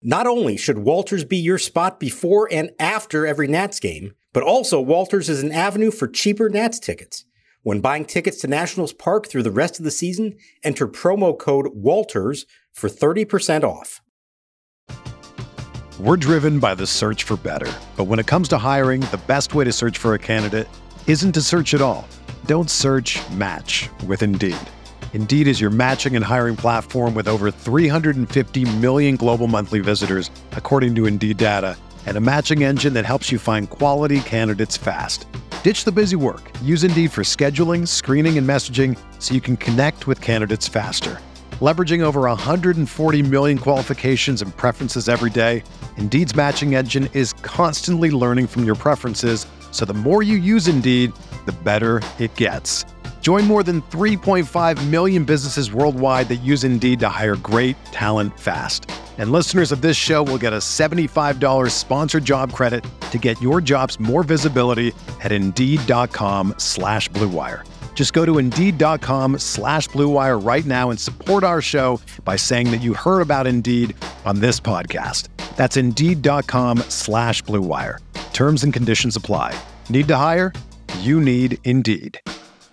Not only should Walters be your spot before and after every Nats game, but also Walters is an avenue for cheaper Nats tickets. When buying tickets to Nationals Park through the rest of the season, enter promo code WALTERS for 30% off. We're driven by the search for better. But when it comes to hiring, the best way to search for a candidate isn't to search at all. Don't search, match with Indeed. Indeed is your matching and hiring platform with over 350 million global monthly visitors, according to Indeed data, and a matching engine that helps you find quality candidates fast. Ditch the busy work. Use Indeed for scheduling, screening, and messaging so you can connect with candidates faster. Leveraging over 140 million qualifications and preferences every day, Indeed's matching engine is constantly learning from your preferences, so the more you use Indeed, the better it gets. Join more than 3.5 million businesses worldwide that use Indeed to hire great talent fast. And listeners of this show will get a $75 sponsored job credit to get your jobs more visibility at Indeed.com/Blue Wire. Just go to Indeed.com/Blue Wire right now and support our show by saying that you heard about Indeed on this podcast. That's Indeed.com/Blue Wire. Terms and conditions apply. Need to hire? You need Indeed.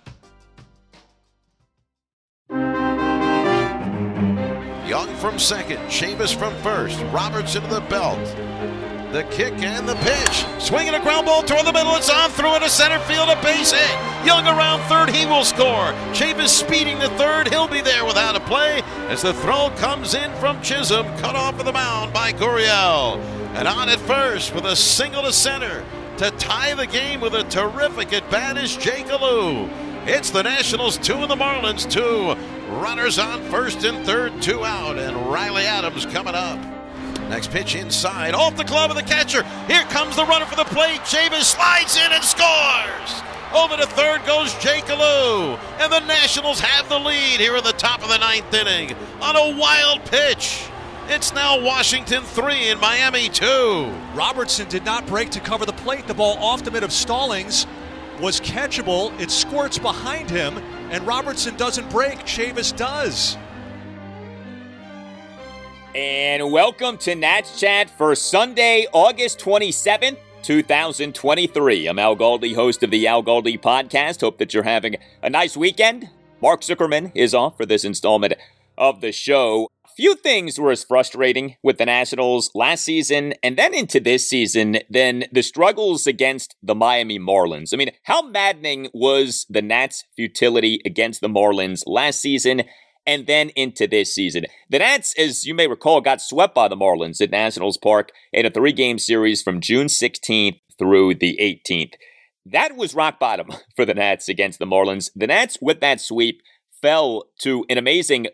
Young from second, Chavis from first, Robertson to the belt. The kick and the pitch. Swinging a ground ball toward the middle. It's on through into center field. A base hit. Young around third. He will score. Chavis speeding to third. He'll be there without a play as the throw comes in from Chisholm. Cut off of the mound by Gurriel. And on at first with a single to center to tie the game with a terrific at bat is Jake Alou. It's the Nationals 2 and the Marlins 2. Runners on first and third, 2 out, and Riley Adams coming up. Next pitch inside, off the glove of the catcher. Here comes the runner for the plate. Chavis slides in and scores. Over to third goes Jake Alou, and the Nationals have the lead here in the top of the ninth inning on a wild pitch. It's now Washington 3 and Miami 2. Robertson did not break to cover the plate. The ball off the mid of Stallings was catchable. It squirts behind him, and Robertson doesn't break. Chavis does. And welcome to Nats Chat for Sunday, August 27th, 2023. I'm Al Galdi, host of the Al Galdi Podcast. Hope that you're having a nice weekend. Mark Zuckerman is off for this installment of the show. Few things were as frustrating with the Nationals last season and then into this season than the struggles against the Miami Marlins. I mean, how maddening was the Nats' futility against the Marlins last season and then into this season? The Nats, as you may recall, got swept by the Marlins at Nationals Park in a 3-game series from June 16th through the 18th. That was rock bottom for the Nats against the Marlins. The Nats, with that sweep, fell to an amazing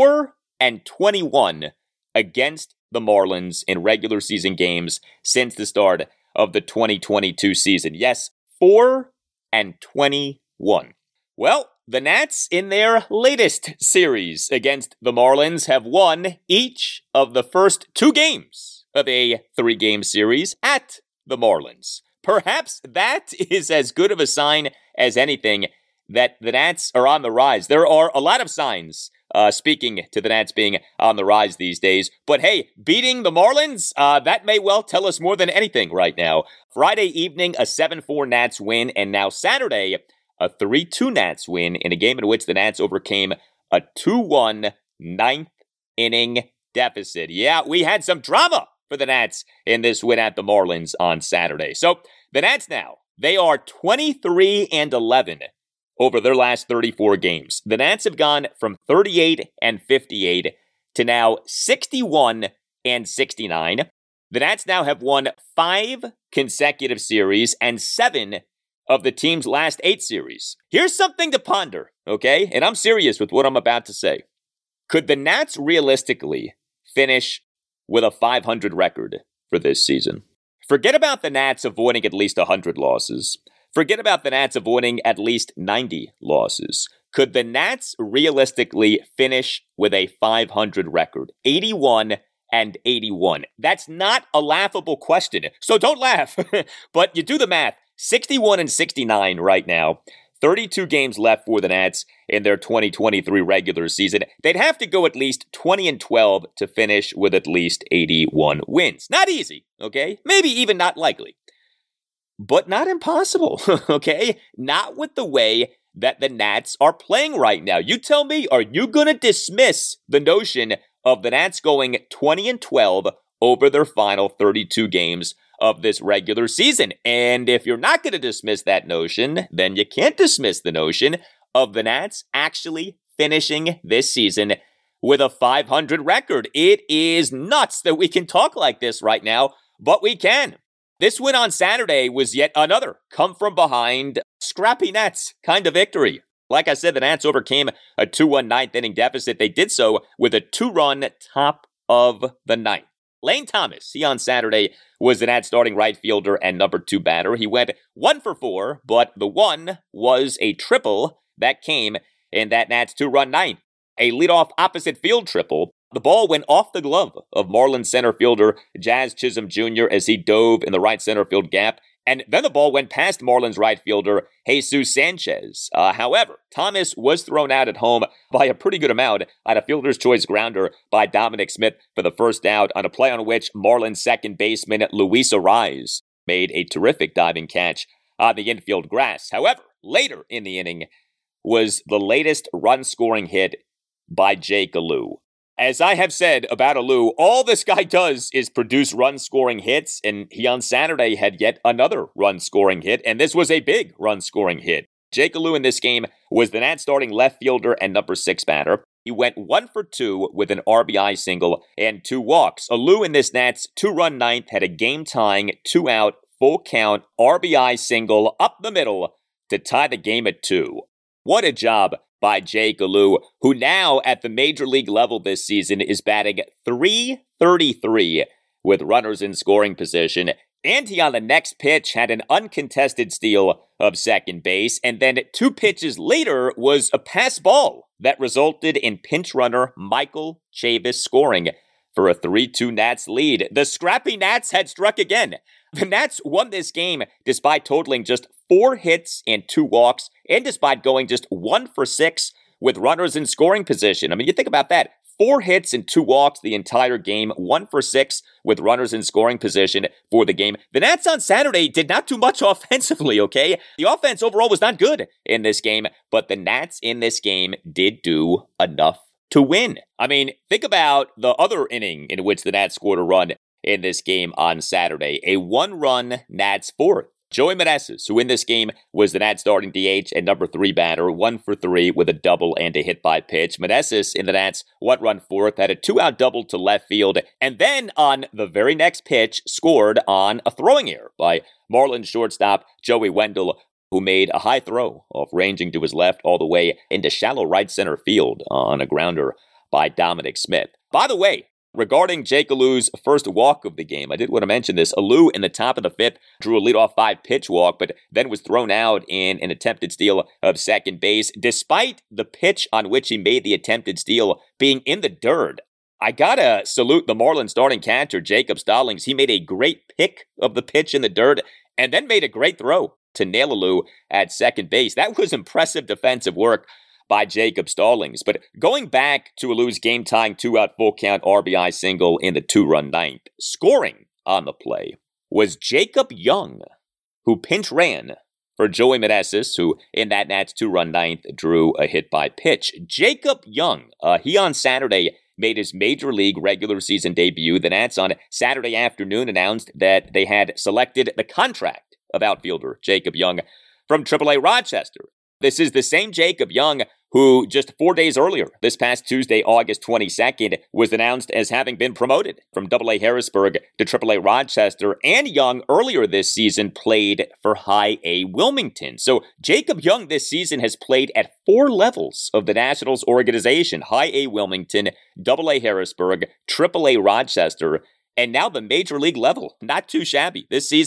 4-21 against the Marlins in regular season games since the start of the 2022 season. Yes, 4-21. Well, the Nats in their latest series against the Marlins have won each of the first 2 games of a 3-game series at the Marlins. Perhaps that is as good of a sign as anything that the Nats are on the rise. There are a lot of signs speaking to the Nats being on the rise these days. But hey, beating the Marlins, that may well tell us more than anything right now. Friday evening, a 7-4 Nats win, and now Saturday, a 3-2 Nats win in a game in which the Nats overcame a 2-1 ninth inning deficit. Yeah, we had some drama for the Nats in this win at the Marlins on Saturday. So the Nats now, they are 23-11 over their last 34 games. The Nats have gone from 38-58 to now 61-69. The Nats now have won 5 consecutive series and 7 of the team's last 8 series. Here's something to ponder, okay? And I'm serious with what I'm about to say. Could the Nats realistically finish with a .500 record for this season? Forget about the Nats avoiding at least 100 losses. Forget about the Nats avoiding at least 90 losses. Could the Nats realistically finish with a .500 record? 81-81. That's not a laughable question, so don't laugh. But you do the math. 61-69 right now. 32 games left for the Nats in their 2023 regular season. They'd have to go at least 20-12 to finish with at least 81 wins. Not easy, okay? Maybe even not likely. But not impossible, okay? Not with the way that the Nats are playing right now. You tell me, are you going to dismiss the notion of the Nats going 20-12 over their final 32 games of this regular season? And if you're not going to dismiss that notion, then you can't dismiss the notion of the Nats actually finishing this season with a .500 record. It is nuts that we can talk like this right now, but we can. This win on Saturday was yet another come-from-behind, scrappy Nats kind of victory. Like I said, the Nats overcame a 2-1 ninth inning deficit. They did so with a 2-run top of the ninth. Lane Thomas, he on Saturday was the Nats starting right fielder and number 2 batter. He went 1 for 4, but the one was a triple that came in that Nats 2-run ninth. A leadoff opposite field triple. The ball went off the glove of Marlins center fielder Jazz Chisholm Jr. as he dove in the right center field gap. And then the ball went past Marlins right fielder Jesus Sanchez. However, Thomas was thrown out at home by a pretty good amount on a fielder's choice grounder by Dominic Smith for the first out on a play on which Marlins second baseman Luis Arraez made a terrific diving catch on the infield grass. However, later in the inning was the latest run-scoring hit by Jake Alu. As I have said about Alu, all this guy does is produce run-scoring hits, and he on Saturday had yet another run-scoring hit, and this was a big run-scoring hit. Jake Alu in this game was the Nats starting left fielder and number 6 batter. He went 1 for 2 with an RBI single and 2 walks. Alu in this Nats 2-run ninth had a game-tying 2-out, full-count RBI single up the middle to tie the game at 2. What a job by Jake Alu, who now at the major league level this season is batting .333 with runners in scoring position. And he on the next pitch had an uncontested steal of second base. And then 2 pitches later was a pass ball that resulted in pinch runner Michael Chavis scoring for a 3-2 Nats lead. The scrappy Nats had struck again. The Nats won this game despite totaling just 4 hits and 2 walks, and despite going just 1 for 6 with runners in scoring position. I mean, you think about that. 4 hits and 2 walks the entire game, 1 for 6 with runners in scoring position for the game. The Nats on Saturday did not do much offensively, okay? The offense overall was not good in this game, but the Nats in this game did do enough to win. I mean, think about the other inning in which the Nats scored a run in this game on Saturday. A 1-run Nats 4th. Joey Meneses, who in this game was the Nats starting DH and number 3 batter, 1 for 3 with a double and a hit by pitch. Meneses in the Nats 1-run 4th had a 2-out double to left field, and then on the very next pitch scored on a throwing error by Marlins shortstop Joey Wendle, who made a high throw off ranging to his left all the way into shallow right center field on a grounder by Dominic Smith. By the way, regarding Jake Alu's first walk of the game, I did want to mention this. Alu in the top of the 5th drew a leadoff 5-pitch walk, but then was thrown out in an attempted steal of second base, despite the pitch on which he made the attempted steal being in the dirt. I gotta salute the Marlins starting catcher, Jacob Stallings. He made a great pick of the pitch in the dirt and then made a great throw to nail Alu at second base. That was impressive defensive work by Jacob Stallings. But going back to Alu's game-tying 2-out full-count RBI single in the 2-run ninth, scoring on the play was Jacob Young, who pinch ran for Joey Meneses, who in that Nats 2-run ninth drew a hit by pitch. Jacob Young, he on Saturday made his major league regular season debut. The Nats on Saturday afternoon announced that they had selected the contract of outfielder Jacob Young from AAA Rochester. This is the same Jacob Young who just 4 days earlier, this past Tuesday, August 22nd, was announced as having been promoted from AA Harrisburg to AAA Rochester, and Young earlier this season played for High A Wilmington. So Jacob Young this season has played at 4 levels of the Nationals organization: High A Wilmington, AA Harrisburg, AAA Rochester, and now the major league level. Not too shabby. This season,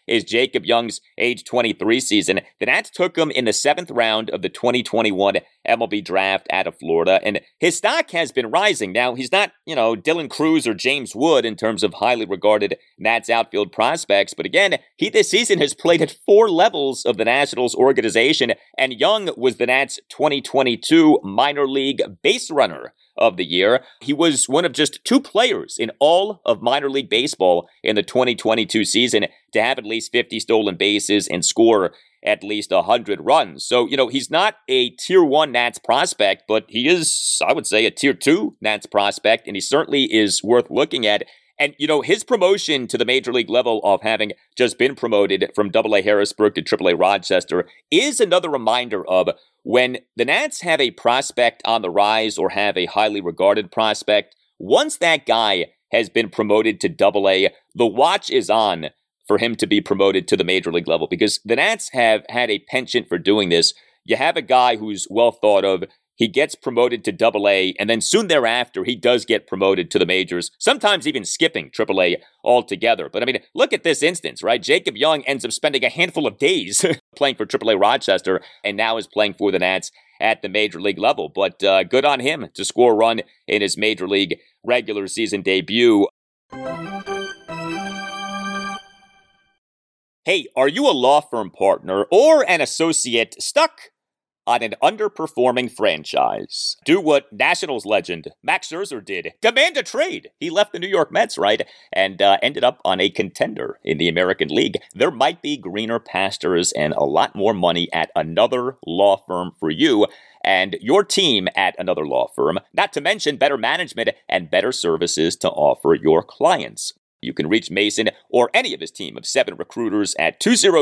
is Jacob Young's age 23 season. The Nats took him in the 7th round of the 2021 MLB draft out of Florida, and his stock has been rising. Now, he's not, Dylan Cruz or James Wood in terms of highly regarded Nats outfield prospects, but again, he this season has played at 4 levels of the Nationals organization, and Young was the Nats' 2022 minor league base runner of the year. He was one of just 2 players in all of minor league baseball in the 2022 season to have at least 50 stolen bases and score at least 100 runs. So, he's not a tier 1 Nats prospect, but he is, I would say, a tier 2 Nats prospect, and he certainly is worth looking at. And, his promotion to the major league level of having just been promoted from AA Harrisburg to AAA Rochester is another reminder of when the Nats have a prospect on the rise or have a highly regarded prospect, once that guy has been promoted to AA, the watch is on for him to be promoted to the major league level, because the Nats have had a penchant for doing this. You have a guy who's well thought of, he gets promoted to AA, and then soon thereafter, he does get promoted to the majors, sometimes even skipping AAA altogether. But look at this instance, right? Jacob Young ends up spending a handful of days playing for AAA Rochester, and now is playing for the Nats at the major league level. But good on him to score a run in his major league regular season debut. Hey, are you a law firm partner or an associate stuck on an underperforming franchise? Do what Nationals legend Max Scherzer did. Demand a trade. He left the New York Mets, right? And ended up on a contender in the American League. There might be greener pastures and a lot more money at another law firm for you and your team at another law firm, not to mention better management and better services to offer your clients. You can reach Mason or any of his team of 7 recruiters at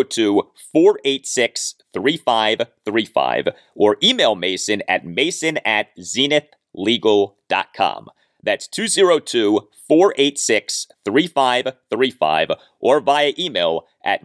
202-486-3535 or email Mason at mason@zenithlegal.com. That's 202-486-3535 or via email at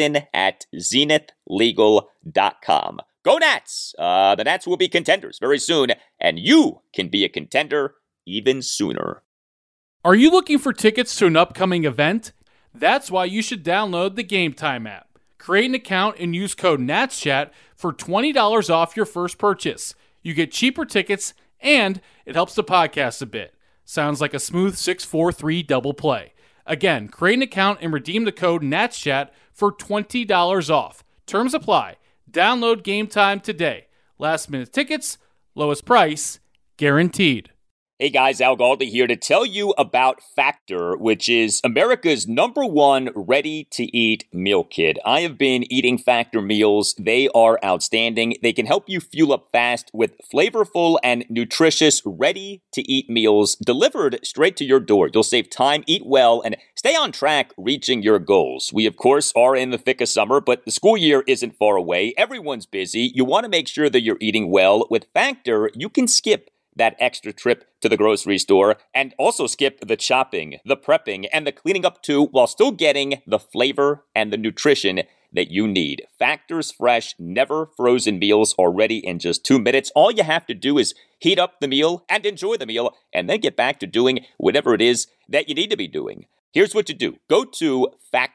mason@zenithlegal.com. Go Nats! The Nats will be contenders very soon, and you can be a contender even sooner. Are you looking for tickets to an upcoming event? That's why you should download the Game Time app. Create an account and use code NATSCHAT for $20 off your first purchase. You get cheaper tickets, and it helps the podcast a bit. Sounds like a smooth 643 double play. Again, create an account and redeem the code NATSCHAT for $20 off. Terms apply. Download Game Time today. Last minute tickets, lowest price, guaranteed. Hey guys, Al Galdi here to tell you about Factor, which is America's #1 ready-to-eat meal kit. I have been eating Factor meals. They are outstanding. They can help you fuel up fast with flavorful and nutritious ready-to-eat meals delivered straight to your door. You'll save time, eat well, and stay on track reaching your goals. We, of course, are in the thick of summer, but the school year isn't far away. Everyone's busy. You want to make sure that you're eating well. With Factor, you can skip that extra trip to the grocery store and also skip the chopping, the prepping, and the cleaning up too, while still getting the flavor and the nutrition that you need. Factor's fresh, never frozen meals are ready in just 2 minutes. All you have to do is heat up the meal and enjoy the meal, and then get back to doing whatever it is that you need to be doing. Here's what you do. Go to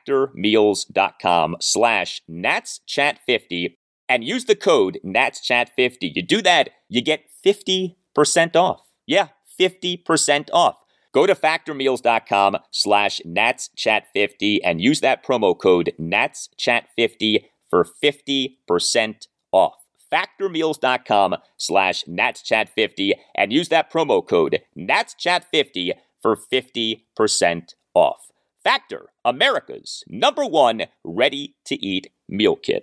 factormeals.com/NatsChat50 and use the code NatsChat50. You do that, you get 50% off. Yeah, 50% off. Go to factormeals.com/NatsChat50 and use that promo code NatsChat50 for 50% off. Factormeals.com/NatsChat50 and use that promo code NatsChat50 for 50% off. Factor, America's #1 ready-to-eat meal kit.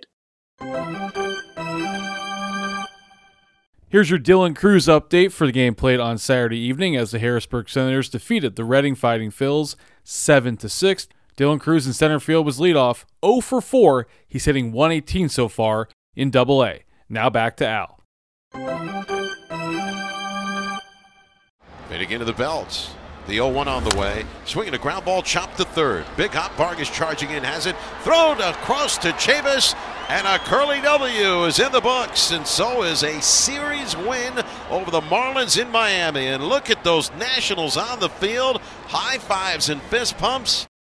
Here's your Dylan Cruz update for the game played on Saturday evening as the Harrisburg Senators defeated the Reading Fighting Phils 7-6. Dylan Cruz in center field was leadoff, 0 for 4. He's hitting .118 so far in AA. Now back to Al. Fading into the belt. The 0-1 on the way. Swinging a ground ball, chopped to third. Big Hop Vargas charging in, has it. Thrown across to Chavis. And a curly W is in the books. And so is a series win over the Marlins in Miami. And look at those Nationals on the field. High fives and fist pumps.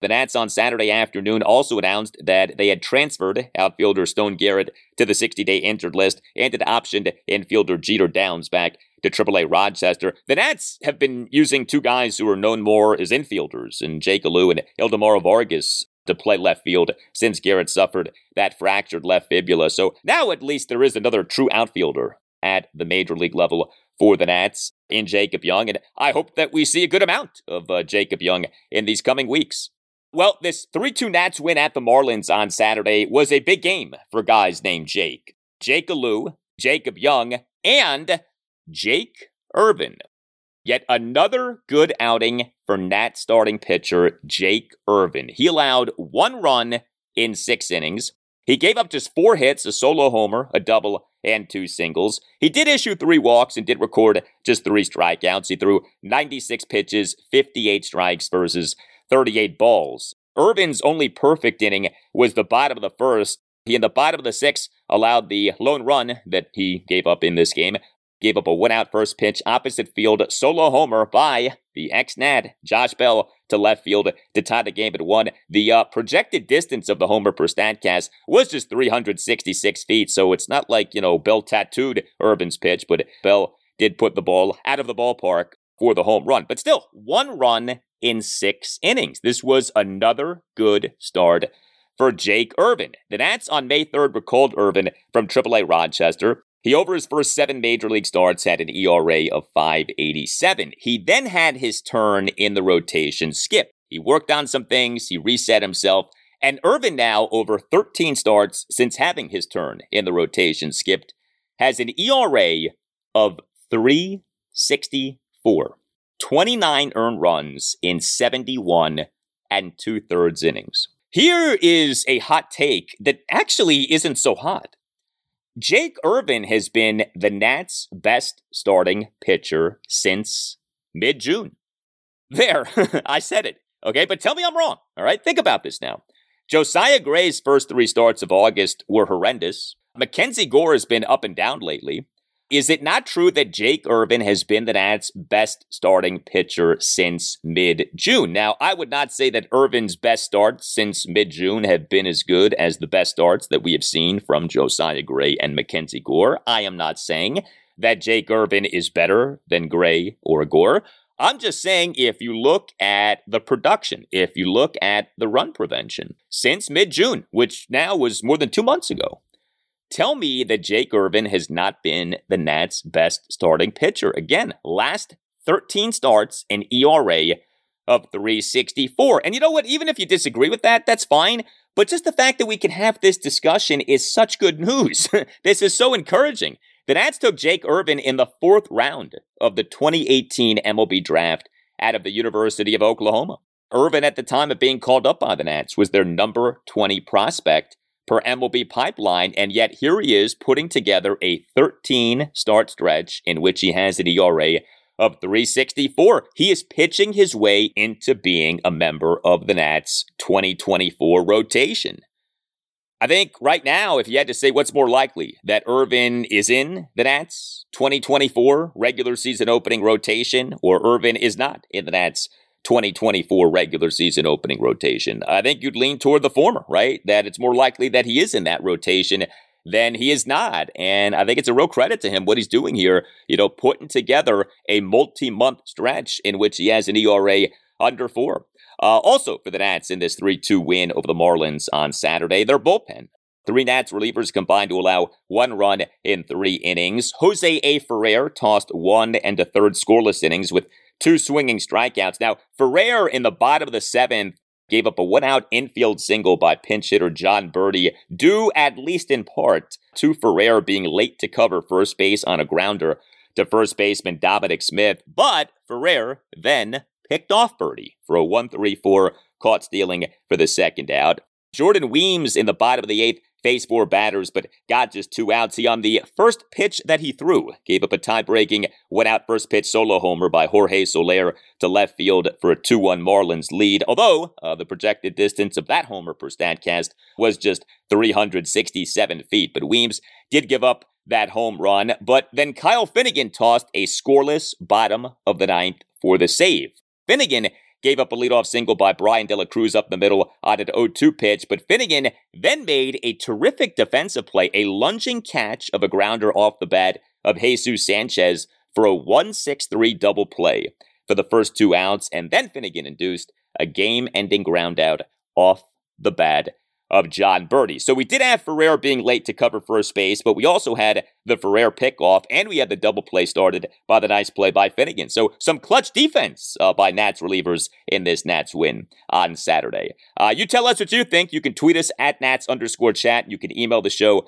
The Nats on Saturday afternoon also announced that they had transferred outfielder Stone Garrett to the 60-day injured list and had optioned infielder Jeter Downs back to AAA Rochester. The Nats have been using two guys who are known more as infielders, in Jake Alu and Ildemaro Vargas, to play left field since Garrett suffered that fractured left fibula. So now at least there is another true outfielder at the major league level for the Nats in Jacob Young, and I hope that we see a good amount of Jacob Young in these coming weeks. Well, this 3-2 Nats win at the Marlins on Saturday was a big game for guys named Jake. Jake Alu, Jacob Young, and Jake Irvin. Yet another good outing for Nats starting pitcher Jake Irvin. He allowed 1 run in 6 innings. He gave up just 4 hits, a solo homer, a double, and 2 singles. He did issue 3 walks and did record just 3 strikeouts. He threw 96 pitches, 58 strikes versus 38 balls. Irvin's only perfect inning was the bottom of the first. He, in the bottom of the 6th, allowed the lone run that he gave up in this game. Gave up a 1-out first pitch, opposite field solo homer by the ex-Nat, Josh Bell, to left field to tie the game at 1. The projected distance of the homer per Statcast was just 366 feet, so it's not like, Bell tattooed Irvin's pitch, but Bell did put the ball out of the ballpark for the home run. But still, 1 run in 6 innings. This was another good start for Jake Irvin. The Nats on May 3rd recalled Irvin from AAA Rochester. He, over his first 7 major league starts, had an ERA of 5.87. He then had his turn in the rotation skip. He worked on some things, he reset himself, and Irvin now, over 13 starts since having his turn in the rotation skipped, has an ERA of 3.64. 29 earned runs in 71 2/3 innings. Here is a hot take that actually isn't so hot. Jake Irvin has been the Nats' best starting pitcher since mid-June. There, I said it. Okay, but tell me I'm wrong. All right, think about this now. Josiah Gray's first 3 starts of August were horrendous. Mackenzie Gore has been up and down lately. Is it not true that Jake Irvin has been the Nats' best starting pitcher since mid-June? Now, I would not say that Irvin's best starts since mid-June have been as good as the best starts that we have seen from Josiah Gray and Mackenzie Gore. I am not saying that Jake Irvin is better than Gray or Gore. I'm just saying if you look at the production, if you look at the run prevention since mid-June, which now was more than 2 months ago, tell me that Jake Irvin has not been the Nats' best starting pitcher. Again, last 13 starts, an ERA of 3.64. And you know what? Even if you disagree with that, that's fine. But just the fact that we can have this discussion is such good news. This is so encouraging. The Nats took Jake Irvin in the 4th round of the 2018 MLB draft out of the University of Oklahoma. Irvin, at the time of being called up by the Nats, was their number 20 prospect per MLB pipeline, and yet here he is putting together a 13-start stretch in which he has an ERA of 3.64. He is pitching his way into being a member of the Nats' 2024 rotation. I think right now, if you had to say what's more likely, that Irvin is in the Nats' 2024 regular season opening rotation, or Irvin is not in the Nats' 2024 regular season opening rotation, I think you'd lean toward the former, right? That it's more likely that he is in that rotation than he is not. And I think it's a real credit to him what he's doing here, putting together a multi-month stretch in which he has an ERA under 4. Also for the Nats in this 3-2 win over the Marlins on Saturday, their bullpen. 3 Nats relievers combined to allow 1 run in 3 innings. Jose A. Ferrer tossed 1 1/3 scoreless innings with 2 swinging strikeouts. Now, Ferrer in the bottom of the 7th gave up a 1-out infield single by pinch hitter John Birdie, due at least in part to Ferrer being late to cover first base on a grounder to first baseman Dominic Smith. But Ferrer then picked off Birdie for a 1-3-4, caught stealing for the 2nd out. Jordan Weems in the bottom of the 8th faced 4 batters, but got just 2 outs. He, on the first pitch that he threw, gave up a tie-breaking 1-out first pitch solo homer by Jorge Soler to left field for a 2-1 Marlins lead, although the projected distance of that homer per Statcast was just 367 feet. But Weems did give up that home run, but then Kyle Finnegan tossed a scoreless bottom of the 9th for the save. Finnegan gave up a leadoff single by Brian De La Cruz up the middle on an 0-2 pitch, but Finnegan then made a terrific defensive play, a lunging catch of a grounder off the bat of Jesus Sanchez for a 1-6-3 double play for the first 2 outs, and then Finnegan induced a game-ending ground out off the bat of Jon Berti. So we did have Ferrer being late to cover first base, but we also had the Ferrer pickoff, and we had the double play started by the nice play by Finnegan. So some clutch defense by Nats relievers in this Nats win on Saturday. You tell us what you think. You can tweet us at Nats_chat. You can email the show,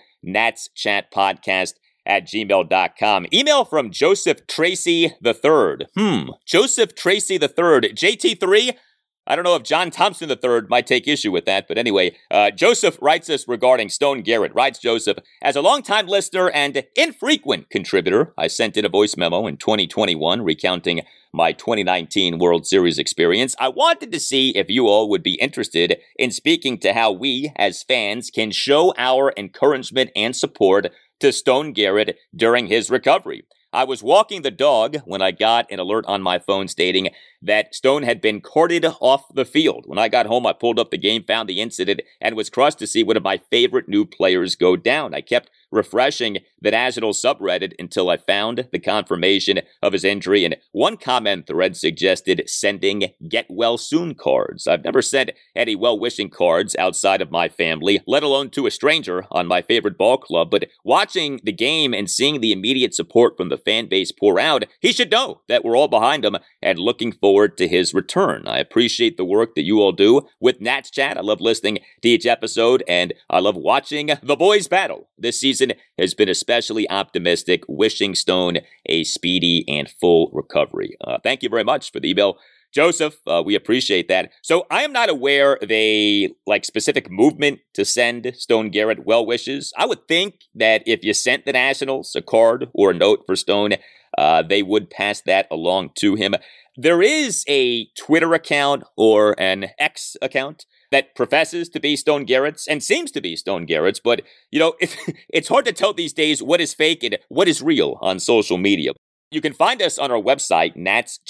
natschatpodcast@gmail.com. Email from Joseph Tracy III. Joseph Tracy III. JT3? I don't know if John Thompson III might take issue with that, but anyway, Joseph writes us regarding Stone Garrett. Writes Joseph, as a longtime listener and infrequent contributor, I sent in a voice memo in 2021 recounting my 2019 World Series experience. I wanted to see if you all would be interested in speaking to how we, as fans, can show our encouragement and support to Stone Garrett during his recovery. I was walking the dog when I got an alert on my phone stating that Stone had been carted off the field. When I got home, I pulled up the game, found the incident, and was crushed to see one of my favorite new players go down. I kept refreshing the National subreddit until I found the confirmation of his injury, and one comment thread suggested sending get well soon cards. I've never sent any well-wishing cards outside of my family, let alone to a stranger on my favorite ball club, but watching the game and seeing the immediate support from the fan base pour out, he should know that we're all behind him and looking forward to his return. I appreciate the work that you all do with Nats Chat. I love listening to each episode, and I love watching the boys battle. This season has been especially optimistic, wishing Stone a speedy and full recovery. Thank you very much for the email, Joseph. We appreciate that. So I am not aware of a specific movement to send Stone Garrett well wishes. I would think that if you sent the Nationals a card or a note for Stone, they would pass that along to him. There is a Twitter account or an X account that professes to be Stone Garrett's and seems to be Stone Garrett's, but, it's hard to tell these days what is fake and what is real on social media. You can find us on our website,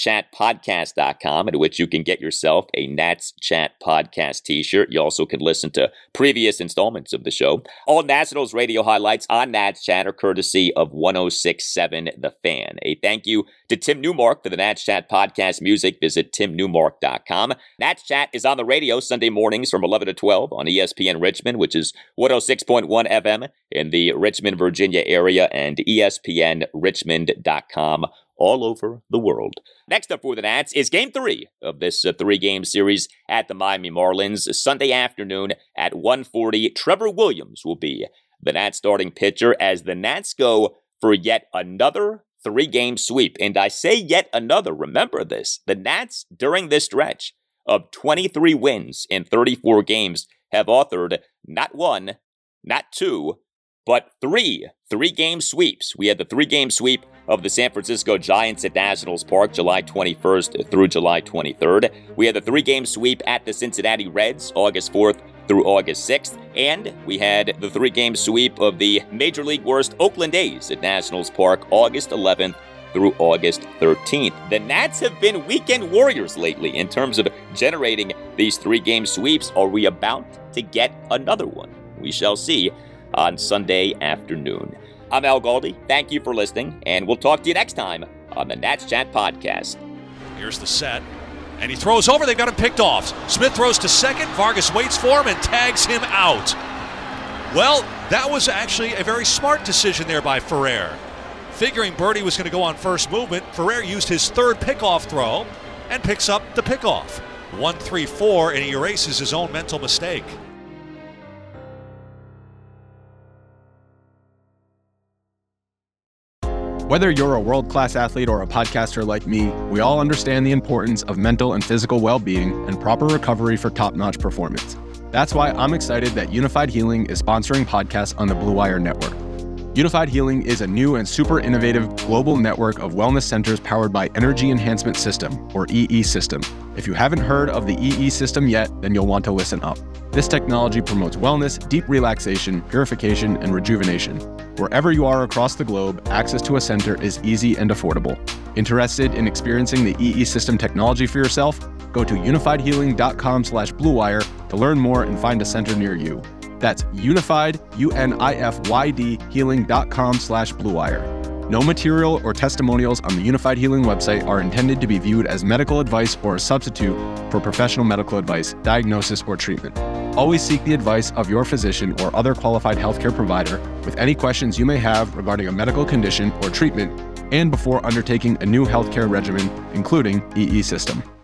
natschatpodcast.com, at which you can get yourself a Nats Chat Podcast t-shirt. You also can listen to previous installments of the show. All Nationals radio highlights on Nats Chat are courtesy of 106.7 The Fan. A thank you to Tim Newmark for the Nats Chat Podcast music. Visit timnewmark.com. Nats Chat is on the radio Sunday mornings from 11 to 12 on ESPN Richmond, which is 106.1 FM in the Richmond, Virginia area, and ESPNRichmond.com all over the world. Next up for the Nats is Game 3 of this 3-game series at the Miami Marlins. Sunday afternoon at 1:40, Trevor Williams will be the Nats starting pitcher as the Nats go for yet another 3-game sweep. And I say yet another, remember this, the Nats during this stretch of 23 wins in 34 games have authored not one, not two, but 3-game sweeps. We had the 3-game sweep of the San Francisco Giants at Nationals Park, July 21st through July 23rd. We had the 3-game sweep at the Cincinnati Reds, August 4th through August 6th. And we had the 3-game sweep of the Major League worst Oakland A's at Nationals Park, August 11th through August 13th. The Nats have been weekend warriors lately in terms of generating these 3-game sweeps. Are we about to get another one? We shall see on Sunday afternoon. I'm Al Galdi. Thank you for listening, and we'll talk to you next time on the Nats Chat Podcast. Here's the set, and he throws over. They've got him picked off. Smith throws to second. Vargas waits for him and tags him out. Well, that was actually a very smart decision there by Ferrer. Figuring Berti was going to go on first movement, Ferrer used his third pickoff throw and picks up the pickoff. 1-3-4, and he erases his own mental mistake. Whether you're a world-class athlete or a podcaster like me, we all understand the importance of mental and physical well-being and proper recovery for top-notch performance. That's why I'm excited that Unified Healing is sponsoring podcasts on the Blue Wire Network. Unified Healing is a new and super innovative global network of wellness centers powered by Energy Enhancement System, or EE System. If you haven't heard of the EE System yet, then you'll want to listen up. This technology promotes wellness, deep relaxation, purification, and rejuvenation. Wherever you are across the globe, access to a center is easy and affordable. Interested in experiencing the EE System technology for yourself? Go to unifiedhealing.com/bluewire to learn more and find a center near you. That's unified, UNIFYD, healing.com/bluewire. No material or testimonials on the Unified Healing website are intended to be viewed as medical advice or a substitute for professional medical advice, diagnosis, or treatment. Always seek the advice of your physician or other qualified healthcare provider with any questions you may have regarding a medical condition or treatment and before undertaking a new healthcare regimen, including EE system.